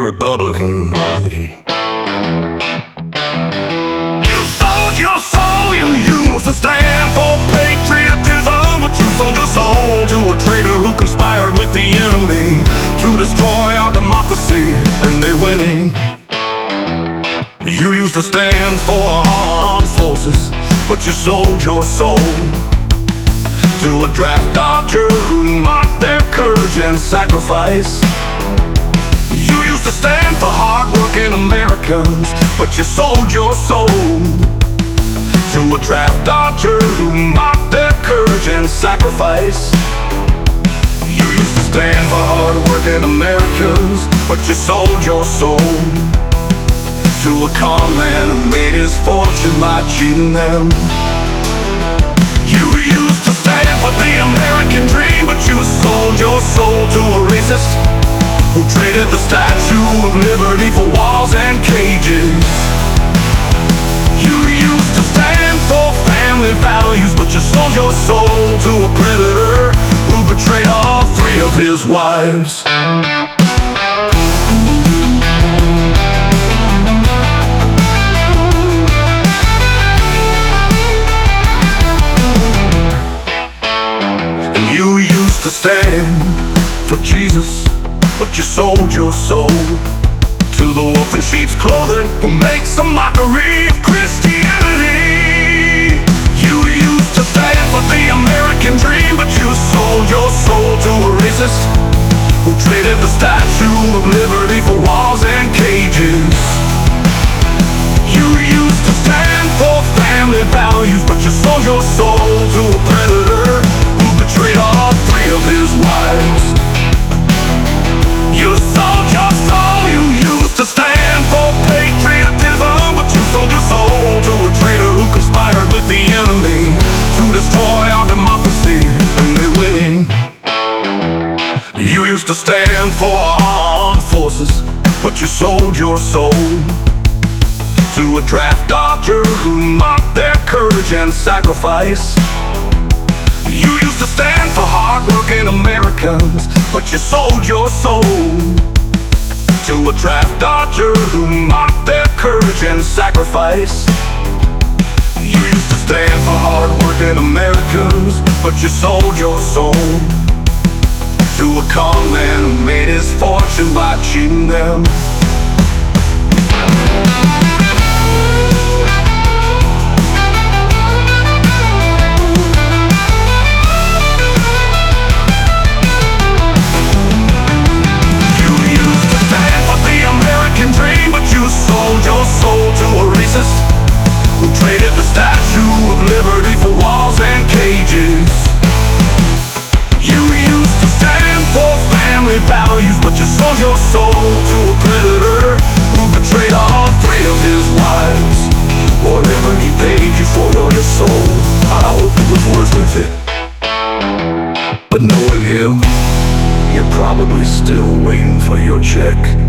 Republican Party. You sold your soul, you used to stand for patriotism, but you sold your soul to a traitor who conspired with the enemy to destroy our democracy, and they're winning. You used to stand for armed forces, but you sold your soul to a draft dodger who mocked their courage and sacrifice. You used to stand for hard-working Americans, but you sold your soul to a draft dodger who mocked their courage and sacrifice. You used to stand for hard-working Americans, but you sold your soul to a con man who made his fortune by cheating them. You used to stand for the American dream, but you sold your soul to a racist who traded the Statue of Liberty for walls and cages. You used to stand for family values, but you sold your soul to a predator who betrayed all three of his wives. You used to stand for Jesus, but you sold your soul to the wolf in sheep's clothing who makes a mockery of Christianity. You used to stand for the American dream, but you sold your soul to a racist who traded the Statue of Liberty for walls and cages. You used to stand for family values, but you sold your soul to a predator who betrayed all three of his wives. You sold your soul, you used to stand for patriotism, but you sold your soul to a traitor who conspired with the enemy to destroy our democracy, and they're winning. You used to stand for armed forces, but you sold your soul to a draft dodger who mocked their courage and sacrifice. You used to stand for hard-working Americans, but you sold your soul to a draft dodger who mocked their courage and sacrifice. You used to stand for hard-working Americans, but you sold your soul to a con man who made his fortune by cheating them. Sold your soul to a racist who traded the Statue of Liberty for walls and cages. You used to stand for family values, but you sold your soul to a predator who betrayed all three of his wives. Whatever he paid you for your soul, I hope it was worth it. But knowing him, you're probably still waiting for your check.